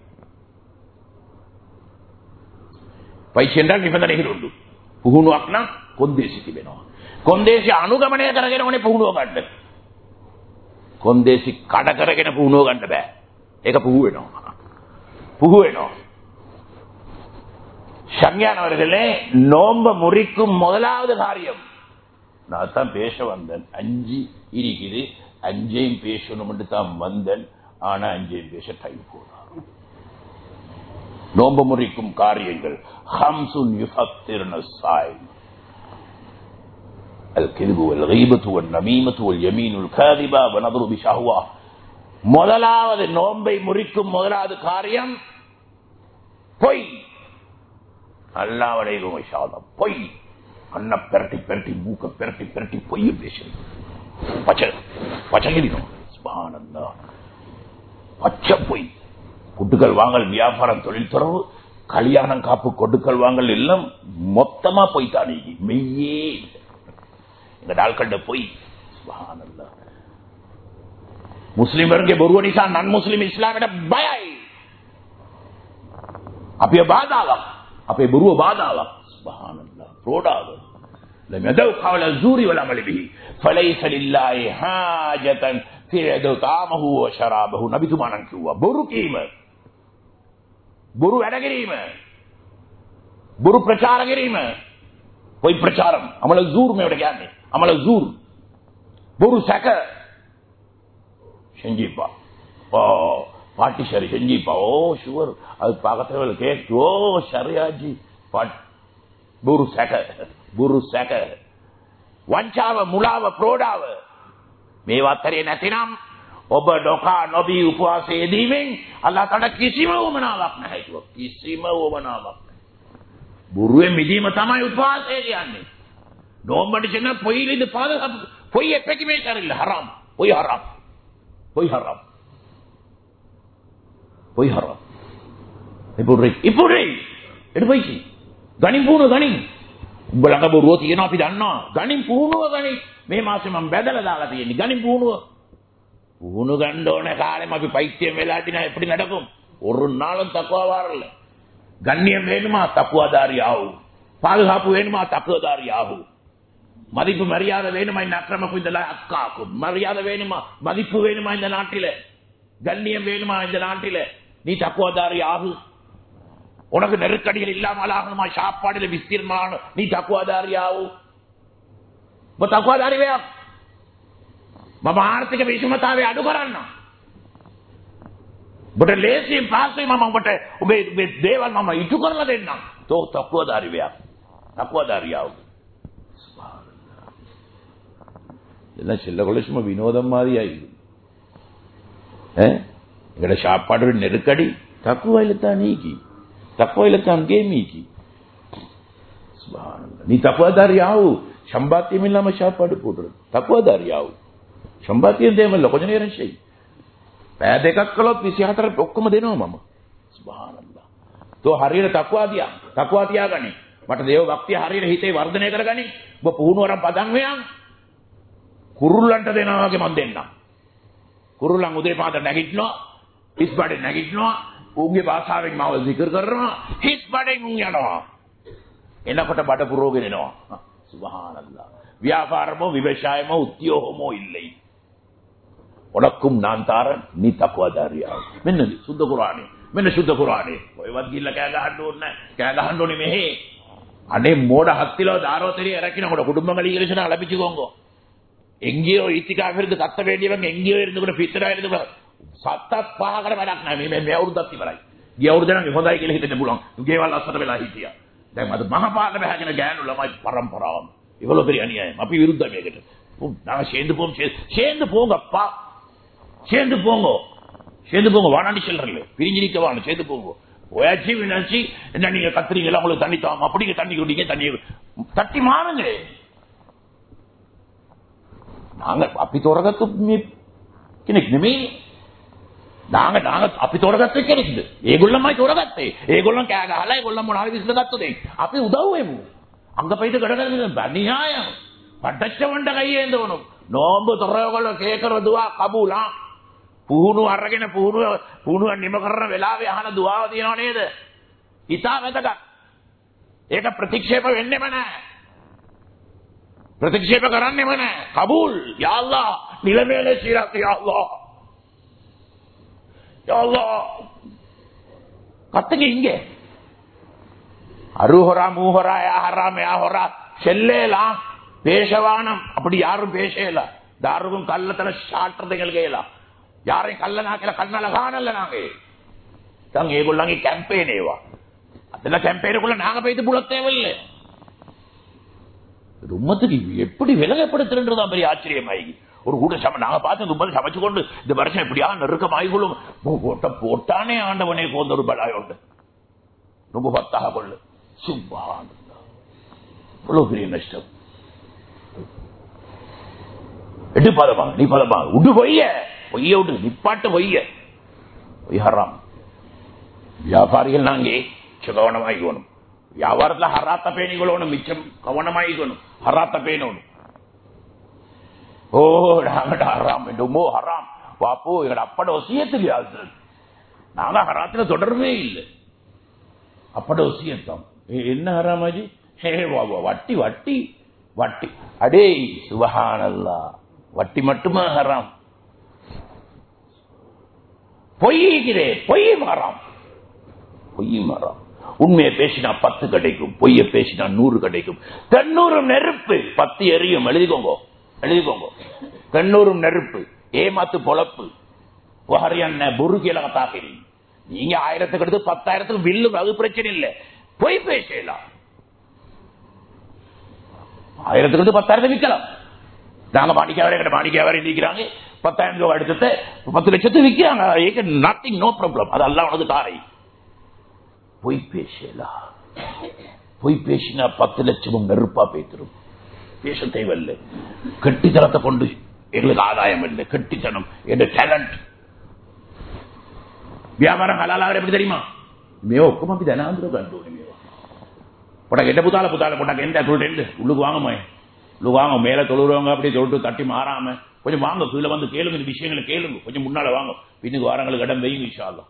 පයිචි என்றால் නිබන්ධනයකට උண்டு. පුහුණුවක් නම් කොන්දේසි තිබෙනවා. කොන්දේසි අනුගමනය කරගෙන ඕනේ පුහුණුව ගන්න. කොන්දේසි කඩ කරගෙන පුහුණුව ගන්න බෑ. ඒක පුහු වෙනවා. පුහු වෙනවා. ஷங்கியானவர்களே, நோம்ப முறிக்கும் முதலாவது காரியம் நான் தான் பேச வந்தேன். 5 இருக்குது. 5ஐயும் பேசணும்னு தான் வந்தேன். ஆனா 5ஐயும் பேச டைம் போதா. நோம்ப முறிக்கும் காரியங்கள் ஹம்சுன் யுஃபத்திர்ன ஸாயிம் அல்-கிذபு வல்-கீபத்து வன்-நமீமத்து வல்-யமீனுல் காதிபா வ-நظر பிஷஹ்வா. முதலாவது நோம்பை முறிக்கும் முதலாவது காரியம் பொய். அல்லாஹ்வுடைய இன்ஷாஅல்லாஹ் பொய். கண்ண பெரட்டி பெரட்டி மூக்க பெரட்டி பெரட்டி பொய் பேசுறது. பச்சையிடும். சுப்ஹானல்லாஹ். பச்சை பொய். குட்டுக்கள் வாங்கல், வியாபாரம், தொழில் துறவு, கல்யாணம், காப்பு, கொடுக்கல் வாங்கல் எல்லாம் மொத்தமா போய்த்தானே. மெய்யே இந்த நாட்கண்ட போய். சுப்ஹானல்லாஹ். මුස්ලිම්වරුන්ගේ බොරුව නිසා නන් මුස්ලිම් ඉස්ලාමයට බයයි. අපේ බාධාවක්. අපේ බොරුව බාධාවක්. සුබ්හානල්ලාහ්. ප්‍රෝඩාව. لم يدعوا قول الزور والعمل به فليس لله حاجة في يدعو طعامه وشرابه. නබිතුමාණන් කිව්වා බොරු කීම, බොරු වැඩ කිරීම, බොරු ප්‍රචාර කිරීම, කොයි ප්‍රචාරම් අමල زور මේවට කියන්නේ. අමල زور බොරු සැක செஞ்சிப்பா. ஓ பாட்டி சரி செஞ்சிப்பா. ஓ ஷுவர் அது பக்கத்துல கேட்டு. ஓ சரியாஜி பாட். බොරු සැක, බොරු සැක, වංචාව, මුලාව, ප්‍රෝඩාව මේවා අතරේ නැතිනම් ඔබ ඩොකා නොබී උපවාසයේ යෙදීමෙන් අල්ලාහ් තට කිසිම උවමනාවක් නැහැ කිව්වා. කිසිම උවමනාවක් නැහැ. බොරුවේ මිදීම තමයි උපවාසය කියන්නේ. நோம்படிச்சனா பொய்யிலிருந்து பாதுகாப்பு. பொய் எப்பவுமே சரியில்லை. ஹராம். பொய் ஹராம். பொய் ஹராம். பொய் ஹராம். இப்படி எடுப்பைக்கு ගනින් පුහුණුව ගනින්. උඹලඟ බොරුව තියෙනවා අපි දන්නවා. ගනින් පුහුණුව ගනින්. මේ මාසෙ මම බැදලා දාලා තියෙන්නේ. ගනින් පුහුණුව. පුහුණු ගන්න ඕන කාලෙම අපි பைத்தியம் වෙලාටිනා எப்படி நடக்கும்? ஒரு நாளும் தக்குவா வரல. கண்ணியம் வேணுமா தக்குவாதாரி ஆகும். பாதுகாப்பு வேணுமா தக்குவாதாரி ஆகும். மதிப்பு மரியாதை வேணுமா இந்த அக்கிரமக்கும் இந்த அக்காக்கும். மரியாதை வேணுமா மதிப்பு வேணுமா இந்த நாட்டில. கண்ணியம் வேணுமா இந்த நாட்டில. நீ தக்குவாதாரி ஆகு. உனக்கு நெருக்கடிகள் இல்லாமல் ஆகணுமா சாப்பாடுல விஸ்தீர்மான நீ தக்குவாதாரி ஆகும். தக்குவாதாரி வே මම ආර්ථික විෂමතාවය අඩු කරන්න. ඔබට ලේසියෙන් පාස්සේ මම ඔබට ඔබේ දේවල් මම ඉටු කරලා දෙන්නම්. තෝ තක්වාදාරි වේ. තක්වාදාරියව. இதெல்லாம் செல்ல கொலசும வினோதம் மாதிரியாயி. எங்கட சாப்பாடு நெருக்கடி தக்குவாயில தான் நீக்கி. தக்குவாயில தான் கேமிக்கி. சுப்ஹானல்லாஹ். நீ தக்குவாதாரியாவு. சம்பாத்தியம் இல்லாம சாப்பாடு போடுறது. தக்குவாதாரியாவு. සම්බාතියෙන් දෙමළ කොච්චර නේරන් ෂෙයි. පෑ දෙකක් කළොත් 24 ඔක්කොම දෙනවා මම. සුබ්හානල්ලාහ්. තෝ හරියට තක්වා තියාගනි. මට දේව භක්තිය හරියට හිතේ වර්ධනය කරගනි. ඔබ පුහුණුවරම් පදන් වෙයන්. කුරුල්ලන්ට දෙනවා වගේ මම දෙන්නම්. කුරුල්ලන් උදේ පාන්දර නැගිටිනවා. හිස් බඩේ නැගිටිනවා. උන්ගේ භාෂාවෙන් මාව zikr කරනවා. හිස් බඩෙන් උන් යනවා. එනකොට බඩ පුරෝගෙන එනවා. සුබ්හානල්ලාහ්. வியாபாரமோ விவசாயமோ உத்தியோகமோ இல்லை. உனக்கும் நான் தாரன் நீ தக்குவாதாரியா. මෙන්නද සුද්ධ කුරානේ. මෙන්න සුද්ධ කුරානේ. ඔයවත් ගිල්ල කෑ ගහන්න ඕනේ මෙහෙ. අනේ මෝඩ හත්තිලෝ දාරෝතරිය இறக்கினකොට குடும்பங்கள் ஈரசன அலபிச்சுக்கோங்க. எங்கேயோ ඊතිකාවෙරද කත්ත වේඩියවන් எங்கேயோ ඉරනකොට පිටරා ඉරනකොට සත්තක් පහකට වැඩක් නැහැ. මේ අවුරුද්දක් ඉවරයි. ගිය අවුරුද්ද නම් හොඳයි කියලා හිතෙන්න පුළුවන්. ගෙවල් අස්සට වෙලා හිටියා. දැන් මට මහපාලන බහගෙන ගෑනු ළමයි පරම්පරාවම இவ்வளவு பெரிய அநியாயம். அப்ப விருத்தம் கேட்டு நாங்க சேர்ந்து போங்கப்பா. சேர்ந்து போங்க வானாண்டி செல்றல பிரிஞ்சிருக்க வாங்க. சேர்ந்து போங்க. ஓயாச்சி வினாச்சி என்ன நீங்க கத்துறீங்களா உங்களுக்கு தண்ணி தாங்க அப்படிங்க தண்ணி குடிங்க தண்ணி தட்டி மாறுங்க. நாங்க அப்படி தோරගත්තු කෙනෙක් නෙමෙයි. நாங்க අපි තෝරගත්ත කෙනෙක්ද? ඒගොල්ලන්මයි තෝරගත්තේ. ඒගොල්ලන් කෑ ගහලා ඒගොල්ලන් මොනවාරි විශ්ලගත්තොත් අපි උදව් වෙමු. அங்க போயிட்டு கடற்கரை அநியாயம். பட்டச்சவண்ட கையேந்தவனும் நோம்பு துறவுகள கேட்கிற துவா கபூலா. පුහුණු අරගෙන පුහුණුව නිම කරන වෙලාවේ අහන දුආව තියෙනව නේද? හිතා වැදගත්. ඒක ප්‍රතික්ෂේප වෙන්නෙම නැහැ. ප්‍රතික්ෂේප කරන්නෙම නැහැ. කබූල්. යා අල්ලාහ් නිලමේලේ සිරත් යා අල්ලාහ්. யா அல்லாஹ். கத்துங்க இங்க. அருஹரா மூஹரா யா ஹராம் யா ஹரா செல்லேலாம் பேசவானம். அப்படி யாரும் பேசல. தாருக்கும் கள்ளத்தன சாட்டுறதுகள் கேலாம். யாரையும் கல்லனா කියලා කන්නල ගහනල්ල නාගේ. දැන් ඒගොල්ලන්ගේ කැම්පේන් ඒවා. அதெல்ல කැම්පේන් එකල நாங்க போயிட்டு புலத் தேவையில்லை. உம்மத்துக்கு எப்படி விலகப்படுத்துறதுன்றதா பெரிய ஆச்சரியமாயி. ஒரு கூட நாங்க பார்த்து உம்மது சமைச்சு கொண்டு இந்த வருஷம் எப்படியா நெருக்கமாயிக்கொள்ளும் போட்டானே ஆண்டவனே போந்த ஒரு பலாயோண்டு ரொம்ப பத்தாக கொள்ளு. சுப்ஹானல்லாஹ். இவ்வளவு பெரிய நஷ்டம். எட்டு பதமா நீ பதமா உடு பொய்ய விட்டு நிப்பாட்டு பொய்ய பொய் ஹராம். வியாபாரிகள் நாங்கே கவனமாயிக்கணும். வியாபாரத்துல ஹராத்த பேணிக்கொள்ளணும். மிச்சம் கவனமாயிக்கணும். ஹராத்த பேணணும். ஓ நாங்கடா ஹராம் என்னமோ ஹராம் பாப்போ எங்கட அப்பட வசியத்தில்லையா? நாங்க ஹராத்துல தொடர்பே இல்லை. அப்பட வசியத்தான் என்ன ஹராமாஜி? வட்டி வட்டி வட்டி. அடே சுப்ஹானல்லாஹ். வட்டி மட்டுமா ஹராம்? பொய்கிறே பொய் ஹராம். பொய் ஹராம். உண்மையை பேசினா 10 கிடைக்கும். பொய்ய பேசினா 100 கிடைக்கும். 90 நெருப்பு 10 எரியும். எழுதிக்கோங்க எழுதிக்கோங்க. 90 நெருப்பு ஏமாத்து பொழப்பு ஹரியானா புருகில கத்தாக்கிறீங்க. நீங்க 1000க்கு எடுத்து 10,000க்கு வில்லு. அது பிரச்சனை இல்லை. பொய் பேசலாம். 1000க்கு எடுத்து 10,000 விற்கலாம். நாங்க மாணிக்காவரை நீக்கிறாங்க 10,000 ரூபாய் எடுத்து 10 லட்சத்துக்கு விற்கிறாங்க. Nothing no problem. அது அல்லாஹ் உனது தாரை. பொய் பேசலாம். பொய் பேசினா 10 லட்சமும் நெருப்பா பேசிரும். பேச தேவையில்லை. கெட்டித்தனத்தை கொண்டு எங்களுக்கு ஆதாயம் இல்லை. கெட்டித்தனம் என்ற டேலண்ட் வியாபாரம் ஹலாலாக எப்படி தெரியுமா? මේ ඔක්කොම අපි දැන හඳුන ගන්න ඕනේ මේවා. පොඩක් එන්න පුතාලා පොඩක් එන්න ඇතුළට එන්න. உள்ளுக்கு வாங்கம்மா. உள்ளுக்கு வாங்க. மேல தொழுறவங்க அப்படியே தொட்டு தட்டி மாறாம கொஞ்சம் வாங்க. கீழே வந்து கேளுங்க, இந்த விஷயங்களை கேளுங்க. கொஞ்சம் முன்னால வாங்க. பின்னுக்கு வாரங்களுக்கு இடம் வைங்க இன்ஷா அல்லாஹ்.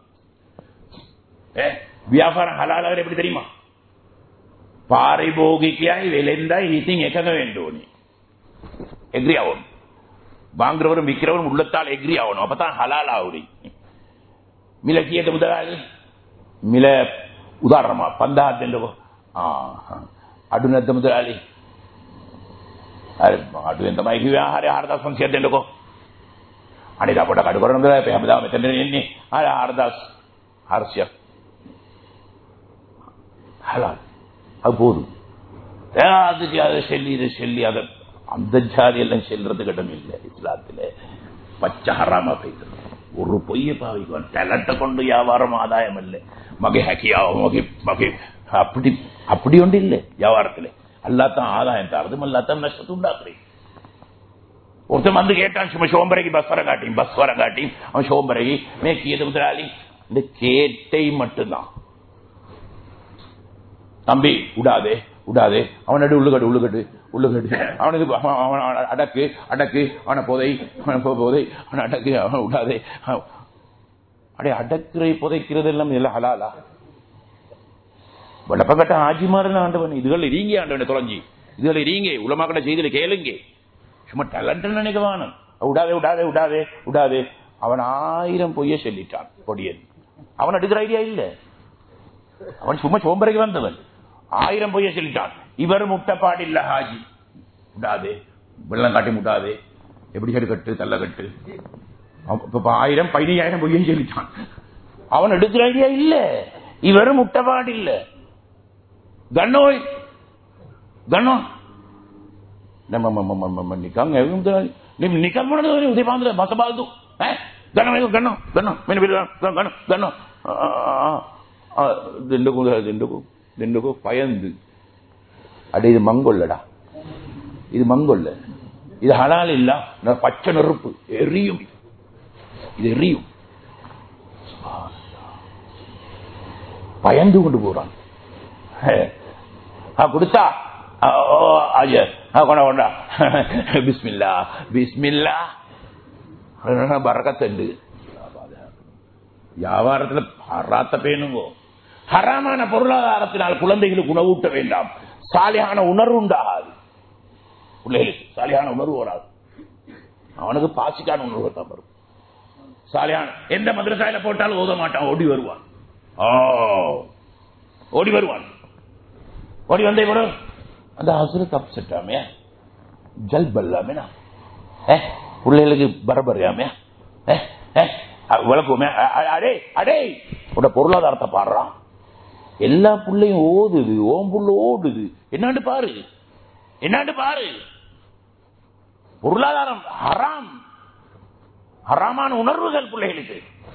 வியாபாரம் ஹலாலாக எப்படி தெரியுமா? පාරිභෝගිකයයි වෙලෙන්දයි හිතින් එකක වෙන්න ඕනේ. එග්‍රී ආවොත්. வாங்குறவரும் விக்கிறவரும் உள்ளத்தால் எக்ரி ஆகணும். அப்பதான் ஹலால் ஆகுது. மில கீழே முதலாளி මිල උදාහරණයක් 5000ක් දෙන්නකෝ. අඩු නැද්ද මුදලාලි? හරි අඩුවෙන් තමයි කිව්වේ ආහාරය 4500ක් දෙන්නකෝ. අනිත් අපට කඩු කරන මුදලාලි අපි හැමදාම මෙතන එන්නේ. හරි 4400ක්. ஹலால் அது போதும். அது செல்லி இது செல்லி அதை அந்த ஜாதி எல்லாம் செல்றதுக்கு இடம் இல்லை இஸ்லாத்தில். பச்சை ஹராமா போயிட்டு ஒரு பொய்யை பாவிக்குவான். டேலண்ட்டை கொண்டு வியாபாரம் ஆதாயம் இல்லை. மகை ஹக்கியாவும் அப்படி ஒன்று இல்லை வியாபாரத்தில். அல்லாத்தான் ஆதாயம் தாரதும் அல்லாத்தான் நஷ்டத்தை உண்டாக்குறேன். ஒருத்தன் வந்து கேட்டான் சும்மா சோம்பரைக்கு பஸ் வர காட்டியும் அவன் சோம்பரைக்கு மேற்கியது முதலாளி இந்த கேட்டை மட்டும்தான். தம்பி விடாதே அவன் நடு உள்ளுகட்டு அவனுக்கு அடக்கு அவனை போதை அவன் அடக்கு அவன் விடாதே. அடே அடக்குறை புதைக்கிறது எல்லாம் இதெல்லாம் ஹலாலா? வளப்பகட்ட ஆஜிமாரன் ஆண்டவன் இதுகள் இருங்க ஆண்டவனை தொலைஞ்சி இதுகள் இருங்க உலமாக்கட்ட செய்தில கேளுங்க. சும்மா டேலண்ட் நினைக்கவான விடாதே. அவன் 1000 பொய்ய சொல்லிட்டான் பொடியன். அவன் எடுக்கிற ஐடியா இல்ல. அவன் சும்மா சோம்பரைக்கு வந்தவன் 1000 பொய்ய சொல்லிட்டான். இவர் முட்டப்பாடு இல்ல ஹாஜி. விடாதே வெள்ளம் காட்டி முட்டாதே எப்படி கட்டு தள்ள கட்டு. 1000 15,000 பொய்யும் சொல்லிட்டான். அவன் எடுக்கிற ஐடியா இல்ல. இவர் முட்டப்பாடு இல்ல. கண்ணோய் கண்ணோ பயந்து அட இது மங்கொல்லடா. இது மங்கொல்ல. இது ஹலால் இல்ல. பச்சை நெருப்பு எரியும். இது எரியும். பயந்து கொண்டு போறான். கொடுத்தா கொண்டா பிஸ்மில்லா பரக்கத்து. வியாபாரத்தில் ஹராத்த பேணுங்கோ. ஹராமான பொருளாதாரத்தினால் குழந்தைகளுக்கு உணவூட்ட வேண்டாம். சாலியான உணர்வு உண்டாகாது. பிள்ளைகளுக்கு சாலியான உணர்வு வராது. அவனுக்கு பாசிக்கான உணர்வு தான் வரும். சாலியான எந்த மதரசாயில போட்டாலும் ஓத மாட்டான். ஓடி வருவான். ஓடி வந்தே கூட அந்த ஹசரத் அப்செட் ஆமையா ஜல் பல்லாமேனா பிள்ளைகளுக்கு பரபரையாமையா விளக்குமே. அடே அடே உட பொருளாதாரத்தை பாடுறான். எல்லா புள்ளையும் ஓடுது. ஓம் புள்ள ஓடுது. என்னாண்டு பாரு. பொருளாதாரம் ஹராம். ஹராமான உணர்வுகள் பிள்ளைகளுக்கு.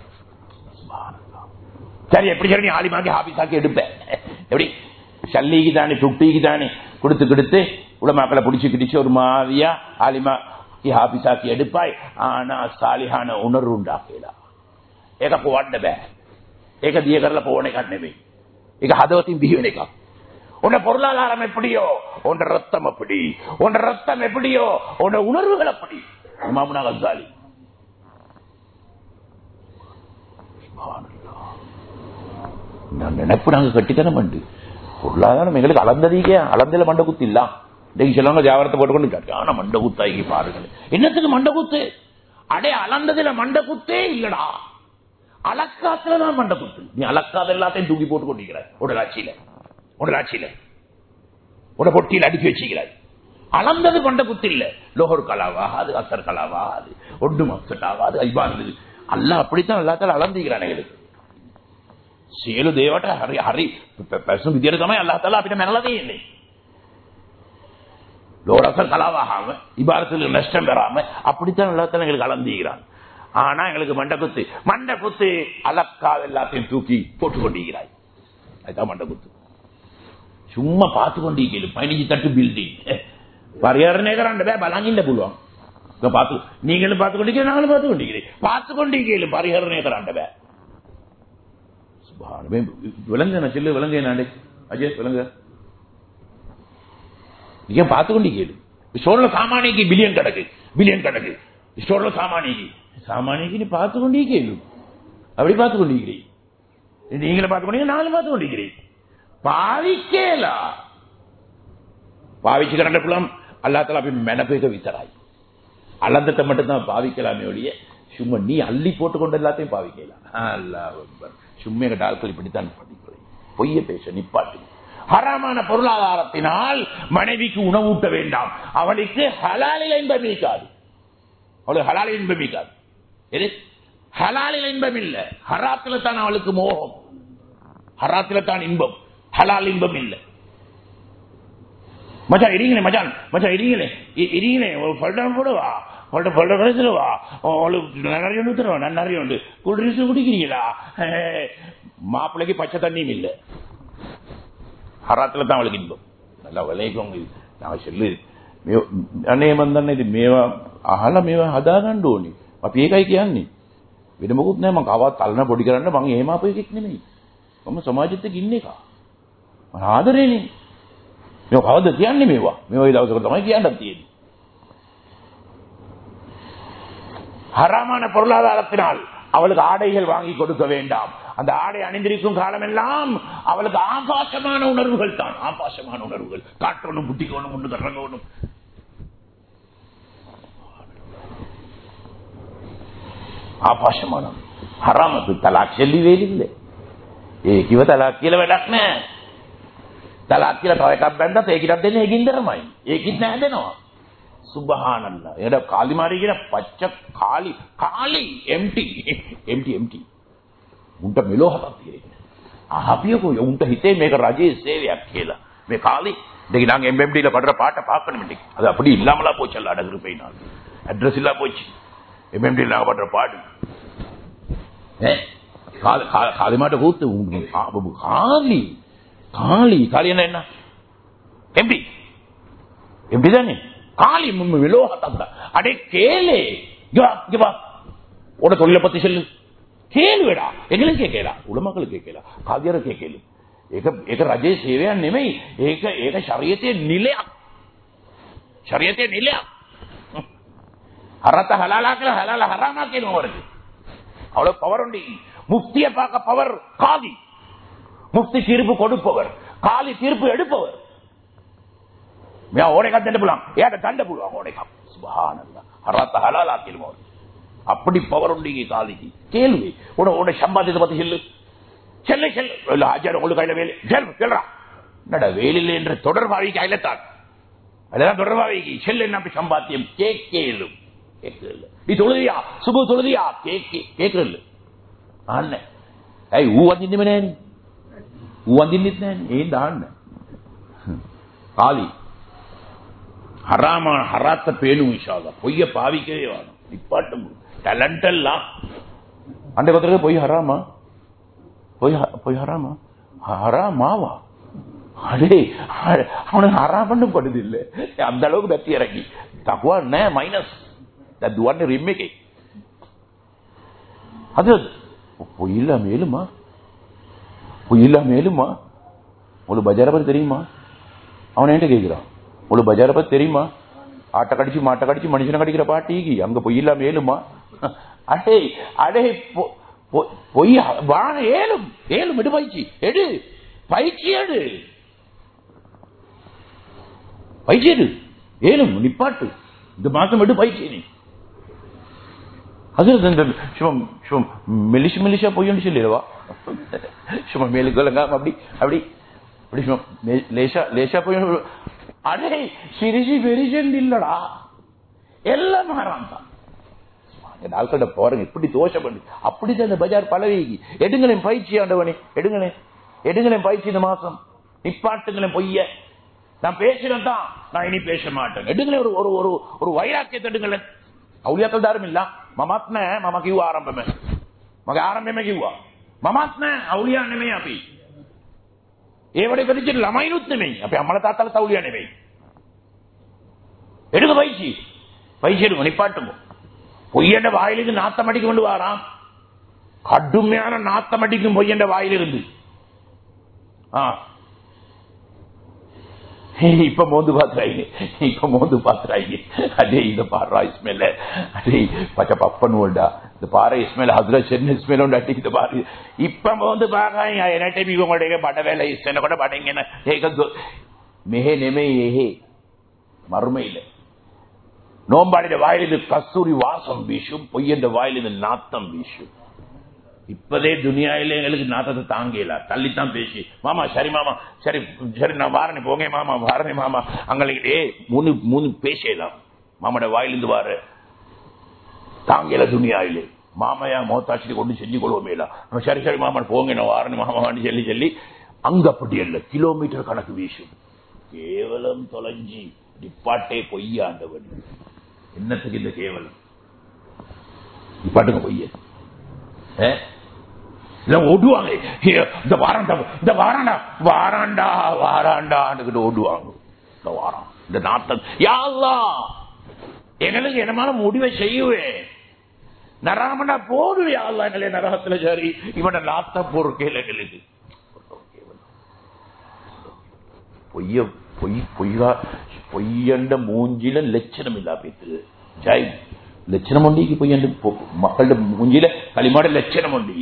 சரி எப்படி சரி ஆலிமாக்கி ஹாபிஸாக்கி எடுப்பேன். எப்படி சல்லிக்கு தானே துட்டிக்கு தானே கொடுத்து உலமாக்களை பிடிச்சு ஒரு மாதிரியா ஆலிமா ஹாபிஸாக்கி எடுப்பாய். ஆனா சாலிஹான உணர்வு உண்டாக்கலாம். ඒක පොවන්න බෑ. ඒක දිය කරලා පොවන එකක් නෙමෙයි. ඒක හදවතින් බිහි වෙන එකක්. உன்ன பொருளாதாரம் எப்படியோ உன்ன ரத்தம் எப்படி, உன்ன ரத்தம் எப்படியோ உன்ன உணர்வுகள் எப்படி. இமாமுனா கஸ்ஸாலி நான் நினைப்பு நாங்க கட்டித்தனம் உண்டு. பொருளாதாரம் எங்களுக்கு அளந்ததில மண்டை குத்து இல்ல. இன்னைக்கு சொல்லுவாங்க வியாபாரத்தை போட்டுக்கொண்டு ஆனா மண்டை குத்தாகி பாருங்கள். என்னத்துக்கு மண்டை குத்து? அடே அளந்ததுல மண்டை குத்தே இல்லடா. அளக்காத்துலதான் மண்டை குத்து. நீ அளக்காத எல்லாத்தையும் தூக்கி போட்டு கொண்டிருக்கிறாய். உடலாட்சியில உட பொட்டியில் அடுக்கி வச்சுக்கிறாய். அளந்தது மண்டை குத்து இல்ல. லோகர் கலாவாகாது, அசர் கலாவாகாது, ஒன்று மக்சட் ஆகாது. ஐபானது அல்ல அப்படித்தான் எல்லாத்தாலும் அளந்துக்கிறான். எங்களுக்கு සියලු දේවට හරි පැසු විදියට තමයි අල්ලාහ් තාලා අපිට මැනලා දෙන්නේ. லோரசர் கலாவாகாம இபாரத்தில் நஷ்டம் பெறாம அப்படித்தான் அல்லாஹ் තාලා எங்களுக்கு அளந்துகிறான். ஆனா எங்களுக்கு மண்டை குத்து அலக்காத எல்லாத்தையும் தூக்கி போட்டு கொண்டிருக்கிறாய். அதுதான் மண்டை குத்து. சும்மா பார்த்து கொண்டிருக்கீங்க. 15 தட்டு பில்டிங் பரிகாரனே கரண்ட பலாங்கிண்ட புள்ளுவாங்க. பார்த்து நீங்களும் பார்த்து கொண்டிருக்கிறீங்க, நாங்களும் பார்த்து கொண்டிருக்கிறேன். பார்த்து கொண்டிருக்கீங்க பரிகாரனே கரண்ட விலங்க சொல்லு விலங்க நாடே அஜய் விலங்க நீங்க பார்த்துக்கொண்டு கேளு ஸ்டோர்ல சாமானிக்கு பில்லியன் கணக்கு ஸ்டோர்ல சாமானிக்கு நீ பார்த்துக்கொண்டே கேளு அப்படி பார்த்துக் கொண்டிருக்கிறீ நீங்களே பார்த்துக் கொண்டீங்க நானும் பார்த்துக் கொண்டிருக்கிறேன் பாவிக்கலா பாவிச்சு கரண்ட புலம் அல்லாத்தால அப்படி மெனப்பேக்க வித்தராய் அலந்தத்தை மட்டும்தான் பாவிக்கலாமே ஒழிய சும்மா நீ அள்ளி போட்டுக்கொண்டு எல்லாத்தையும் பாவிக்கலாம் அல்லாஹ் சும்மா எங்க ஆட்கள் இப்படித்தான் பண்ணிக்கிறேன் பொய்ய பேச நிப்பாட்டு ஹராமான பொருளாதாரத்தினால் மனைவிக்கு உணவூட்ட வேண்டாம் அவளுக்கு ஹலாலில் இன்பம் இருக்காது அவளுக்கு ஹலாலில் இன்பம் இருக்காது எது ஹலாலில் இன்பம் இல்ல ஹராத்தில தான் அவளுக்கு மோகம் ஹராத்தில தான் இன்பம் ஹலால் இன்பம் இல்ல மச்சான் இறீங்களே மச்சான் இறீங்களே ஒரு பல்டம் போடுவா கடைசிடுவா நிறைய தருவா நான் நிறைய உண்டு குடிச்சு குடிக்கிறீங்களா மாப்பிள்ளைக்கு பச்சை தண்ணியும் இல்லை හරාතල තමයි කිව්වා. නලා වලේකම් நான் சொல்லு අනේ මන් දන්නේ ඉතින් මේවා අහලා මේවා හදා ගන්න ඕනේ. අපි ඒකයි කියන්නේ. වෙන මොකුත් නෑ මම කවවත් තලන පොඩි කරන්න මම එහෙම අපේ එකෙක් නෙමෙයි. මම සමාජෙත් එක්ක ඉන්න එක. මම ආදරේනේ. මේ කවද කියන්නේ මේවා. මේ වගේ දවසක තමයි කියන්නත් තියෙන්නේ. ஹராமான பொருளாதாரத்தினால் அவளுக்கு ஆடைகள் வாங்கி கொடுக்க வேண்டாம். அந்த ஆடை அணிந்திருக்கும் காலம் எல்லாம் அவளுக்கு ஆபாசமான உணர்வுகள் தான். ஆபாசமான உணர்வுகள் காட்டணும் புத்திக்கணும் ஒன்று கறங்கணும். ආපාශමාන හරාමතු තලාක් දෙලි වෙලින්නේ ඒ කිව තලාක් කියලා වැඩක් නැහැ තලාක් කියලා තව එකක් බැන්දත් ඒකිටත් දෙන්නේ ඒකින්දරමයි ඒකිට නෑ දෙනවා සුබ්හානල්ලා එඩ කාලිමාරි කියන පච්ච කාලි empty උන්ට මෙලෝ හතක් තියෙන්නේ අපියකෝ උන්ට හිතේ මේක රජයේ සේවයක් කියලා මේ කාලි දෙකි නම් MMD ல படுற பாட்ட பார்க்கணும் இன்னைக்கு அது அப்படி இல்லாமலா போச்சு எல்லா அடகுறு போயினால அட்ரஸ் இல்ல போச்சு MMD ல படுற பாட்டு காலி மாட்ட கூத்து காலி என்ன எப்படி தானே காலி விலோகத்தா அடே கேளே உட தொழிலை பத்தி சொல்லு கேளுவேடா எங்களுக்கு கேட்கலா உலமாக்களுக்கு கேட்கலா காதியார கேட்கலு ඒක රජයේ සේවයක් නෙමෙයි ඒක ශරීයතේ නිලයක් ஹராத்த ஹலாலா ஹலால ஹராமா கேளும் அவருக்கு அவ்வளவு பவர் உண்டு முஃப்தியை பார்க்க பவர் காதி முஃப்தி தீர்ப்பு கொடுப்பவர் காலி தீர்ப்பு எடுப்பவர் ஓடைக்கா தண்டை போலாம் ஏட்ட தண்டை போடுவாங்க ஓடைக்கா சுப்ஹானல்லாஹ் ஹராத்த ஹலாலா கேளும் அவர் அப்படி பவர் உண்டு காலிக்கு கேள்வி உட சம்பாதித்தை பத்தி சொல்லு செல்லு ஆச்சாரம் உங்களுக்கு கையில வேலை செல்றா என்னடா வேலில்லை என்ற தொடர்பாவி கையில தான் அதுதான் தொடர்பாவி செல்லு என்ன சம்பாத்தியம் கேட்கலும் நீ தொழுதியா சுபு தொழுதியா கேட்கல ஆண்ண ஊ வந்திருந்தே ஊ வந்திருந்தே ஏன் ஆண்ண காலி ஹராமான ஹராத்த பேணும் இன்ஷால்லா பொய்ய பாவிக்கவே வேணும் நிப்பாட்டும் டேலண்ட் எல்லாம் அந்த பத்திரிக்கை பொய் ஹராமா பொய் ஹராமா ஹராமாவா அடே அவனுக்கு ஹராம் பண்ணும் படுது இல்ல அந்த அளவுக்கு பத்தி இறங்கி தக்குவா மைனஸ் දුවන්නේ රිම් එකේ அது பொய்யில்லா மேலுமா உங்களுக்கு பஜார பத்தி தெரியுமா அவன் என்கிட்ட கேட்கிறான் உங்களுக்கு பஜார பத்தி தெரியுமா ஆட்டை கடிச்சு மாட்டை கடிச்சு மனுஷனை கடிக்கிற பாட்டிக்கு அங்க பொய்யில்லா மேலுமா அடே பொய் வான ஏழும் எடு பயிற்சி எடு ஏழும் நிப்பாட்டு இந்த மாசம் எடு பயிற்சி நீ அது மெலிஷா பொய்யு சொல்லிடுவா சும்மா மேலுக்கு அப்படி லேசா பொய் அடே சிரிசி பெரிசன் இல்லடா எல்லாம் மாறான் தான் ஆட்கள போறங்க இப்படி தோஷம் பண்ணி அப்படிதான் இந்த பஜார் பழவிக்கு எடுங்களேன் பயிற்சி ஆண்டவனே எடுங்களேன் பயிற்சி இந்த மாசம் நிப்பாட்டுங்களேன் பொய்ய நான் பேசுறேன் தான் நான் இனி பேச மாட்டேன் எடுங்களேன் ஒரு வைராக்கியத்தை எடுங்களேன் අවුලියතල් ධර්මිල්ලා මමත් නෑ මම කිව්ව ආරම්භෙම මගේ ආරම්භෙම කිව්වා මමත් නෑ අවුලියා නෙමෙයි අපි ඒ වගේ ඉපදිච්ච ළමයිනුත් නෙමෙයි අපි අම්මලා තාත්තලා අවුලියා නෙමෙයි எடுங்க பயிற்சி எடுங்க நிப்பாட்டுங்க பொய்யண்ட வாயிலுக்கு நாத்தம் அடிக்க கொண்டு வாராம் கடுமையான நாத்தம் அடிக்கும் பொய் என்ற வாயிலிருந்து. இப்ப மோந்து பாத்துறாங்க. அதே இத பாரு இஸ்மேல, அதே பச்சை பப்பனுடா இந்த பாரு இஸ்மேல் ஹசரத் சென்னை இஸ்மேல் அட்டிக்கிட்டு பாரு. இப்ப மோந்து பாக்காங்க என்ன டைம் இவங்களுடைய பட வேலை இஸ்மேல கூட படைங்க மெஹே நெமே ஏஹே மறுமையில நோம்பாடிய வாயிலிருந்து கஸ்தூரி வாசம் வீசும், பொய்யன்ற வாயிலிருந்து நாத்தம் வீசும். இப்பதே துனியாவில எங்களுக்கு நாத்தத்தை தாங்கல, தள்ளித்தான் பேசி மாமா சரி மாமா சரி சரி நான் வாரணி போங்க மாமா வாரணி மாமா அங்கே மூணு பேசலாம். மாமாட வாயிலிருந்து வார தாங்கல துனியாவிலே மாமையா மோத்தாட்சி கொண்டு செஞ்சு கொள்வோமேலா. சரி சரி மாமா போங்க நான் வாரணி மாமான்னு சொல்லி சொல்லி அங்க அப்படி அல்ல, கிலோமீட்டர் கணக்கு வீசும். கேவலம் தொலைஞ்சி நிப்பாட்டே பொய்யாண்டவன். என்னத்துக்கு இந்த கேவலம்? நிப்பாட்டுங்க பொய்ய ஓடுவாங்க. இந்த வாராண்டா ஓடுவாங்க. இந்த வாரம் இந்த நாத்தம் யா அல்லாஹ் எங்களுக்கு என்னமான முடிவை செய்யுவேன். நராமண்டா போடுவே அல்ல எங்களே நரகத்துல. சரி இவன நாத்த பொறுக்கையில் எங்களுக்கு பொய்யண்ட மூஞ்சில லட்சணம் இல்லா பேத்து ஜாய் லட்சணம் ஒண்டிக்கு பொய்யண்டு மக்களோட மூஞ்சில களிமாட லட்சணம் ஒண்டி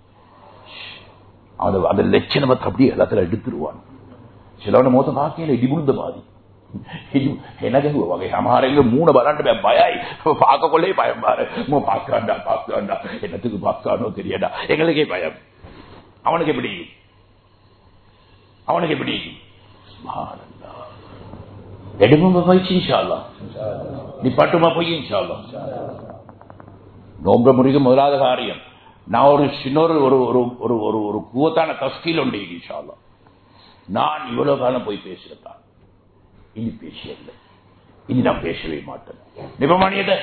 அந்த லட்சணத்தை அப்படியே எல்லாத்துல எடுத்துருவான். சிலவன மோசம் காக்கையில இடிபுழுந்த மாதிரி எனக்கு வகை அமாரங்க 3 வராண்டு பயாய் பார்க்க கொள்ளே பயம் பாரு. பாக்காண்டா என்னத்துக்கு பாக்கானோ தெரியடா எங்களுக்கே பயம். அவனுக்கு எப்படி எடுங்க போயிடுச்சு இன்ஷா அல்லாஹ். நீ பட்டுமா போய் இன்ஷா அல்லாஹ். நோம்பு முறைக்கு முதலாவது காரியம் நான் ஒரு சின்னொரு ஒரு கூவத்தான தஸ்கீல் உண்டு இன்ஷா அல்லாஹ். நான் இவ்வளவு காலம் போய் பேசுறதா இனி பேசியல்ல, இனி நான் பேசவே மாட்டேன். நிபமானியதை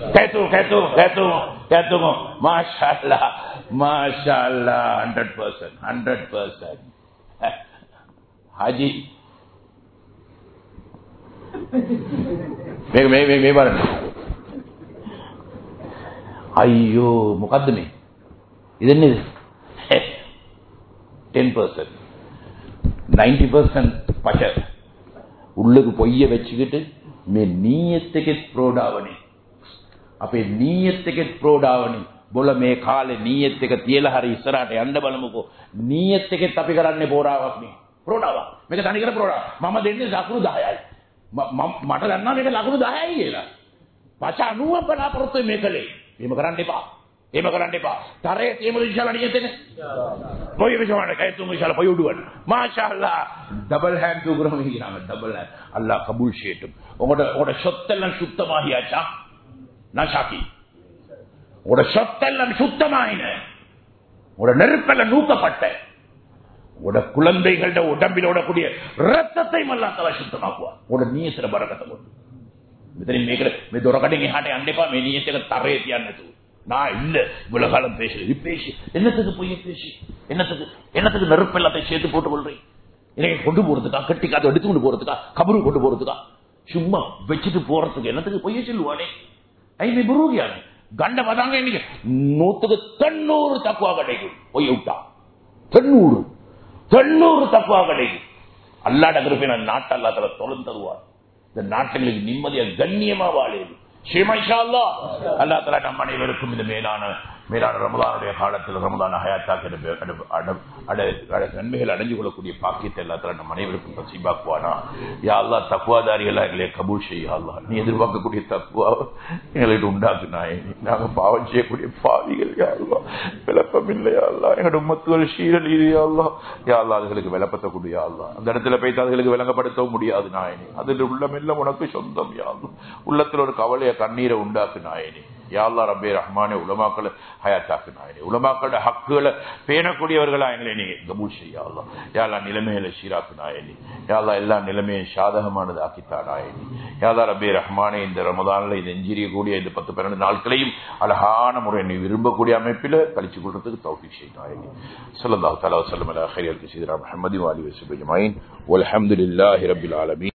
கேத்துங்க மாஷா அல்லாஹ் 100% हाजी अयो मुकदमे इधर 10% 90% पचर உள்ளுக்கு பொய்ய வச்சுக்கிட்டு மே நீயத்துக்கு ப்ரோடாவனி அப்பே நீயத்துக்கு ப்ரோடாவனி बोला मैं खाले नीयत के तियला हरी इसराटे अंडे बलमुको नीयत के तपी करने बोरा अपनी प्रोडावा मैं तानी कर प्रोडा मामा देने लाखों दाया मट अन्ना मैं लाखों दाया ही गेला पाचा अनुवा बना परतो मैं कले ये मकरांडे पा तारे ये मुझे इंशाल्लाह नहीं है कोई भी जमाना कहे तुम इंशाल्लाह कोई उड़वन माशाअल्लाह डबल हैंड तो ग्रह में ही नाम डबल हैंड अल्लाह कबूल शेट ओड़ा सत्तलन शुद्धमाहियाचा ना शाकी உட சொத்தெல்லாம் சுத்தமாயின, உட நெருப்பெல்லாம் நூக்கப்பட்ட, உட குழந்தைகளோட உடம்பில் ஓடக்கூடிய ரத்தத்தை அல்லாஹ் சுத்தமாக்குவார். உட நீயத்துல பரக்கத்தை கொண்டு මෙතනින් මේකට මේ දොර කඩෙන් එහාට යන්න එපා. මේ නියත එක තරේ තියන්න නැතුව. நான் இல்ல இவ்வளவு காலம் பேசுறது பேசி என்னத்துக்கு பொய்ய பேசி என்னத்துக்கு நெருப்பு எல்லாத்தையும் சேர்த்து போட்டு கொள்றேன். எனக்கு கொண்டு போறதுக்கா, கட்டி காத்து எடுத்து கொண்டு போறதுக்கா, கபரு கொண்டு போறதுக்கா, சும்மா வச்சுட்டு போறதுக்கு என்னத்துக்கு பொய்ய சொல்லுவானே? ஐந்து புரூகியானே கண்ட பதாங்க இன்னைக்கு 100% தக்குவா கிடைக்கும். பொய்ய விட்டா 90 தக்குவா கிடைக்கும். அல்லாட கிருபை நாட்டு அல்லாஹ் தொலைந்து தருவார். இந்த நாட்டுகளுக்கு நிம்மதியா கண்ணியமா வாழேது. அல்லாஹ் தஆலா நம் அனைவருக்கும் இந்த மேலான ரமலானுடைய காலத்தில் ரமலான ஹயாத்தாக்கு நன்மைகள் அடைஞ்சு கொள்ளக்கூடிய பாக்கியத்தை அல்லாஹ் தஆலா நம் அனைவருக்கும் நசீபாக்குவானா. யா அல்லாஹ் தக்வாதாரிகளா எங்களை கபூல் செய்ய அல்லாஹ். நீ எதிர்பார்க்கக்கூடிய தக்வா எங்களுக்கு உண்டாக்குனாயே. நாங்க பாவம் செய்யக்கூடிய பாவிகள் யா அல்லாஹ், விளப்பம் இல்லையா அல்லாஹ். எங்களோட உம்மத்துகள் சீரல் யா அல்லாஹ். யா அல்லாஹ் அதுகளுக்கு விளப்பத்தக்கூடிய அதுகளுக்கு அந்த இடத்துல போய்த்து அதுகளுக்கு விளங்கப்படுத்தவும் முடியாது நாயனி. அதில் உள்ளமெல்லாம் உனக்கு சொந்தம் யா அல்லாஹ். உள்ளத்துல ஒரு கவலைய கண்ணீரை உண்டாக்கு நாயனி. யா அல்லாஹ் ரப்பே ரஹ்மானே உலமாக்களை ஹயாத்தாக்கு நாயனி. உலமாக்களோட ஹக்குகளை பேணக்கூடியவர்களா எங்களை நீங்க கபூல் செய்ய அல்லாஹ். யா அல்லாஹ் நிலைமைகளை சீராக்கு நாயனி. யா அல்லாஹ் எல்லா நிலைமையும் சாதகமானது ஆக்கித்தா நாயனி. யா அல்லாஹ் ரப்பே ரஹ்மானே இந்த ரமதான்ல இது எஞ்சிரியக்கூடிய இந்த 10-12 நாட்களையும் அழகான முறை நீ விரும்பக்கூடிய அமைப்பில் கழிச்சு கொள்றதுக்கு தௌஃபீக் செய்ய நாயனி. ஸல்லல்லாஹு தஆலா வஸல்லம் அலா கைரில் சய்யிதினா முஹம்மதி வ ஆலிஹி வஸஹ்பிஹி அஜ்மஈன் வல்ஹம்துலில்லாஹி ரப்பில் ஆலமீன்.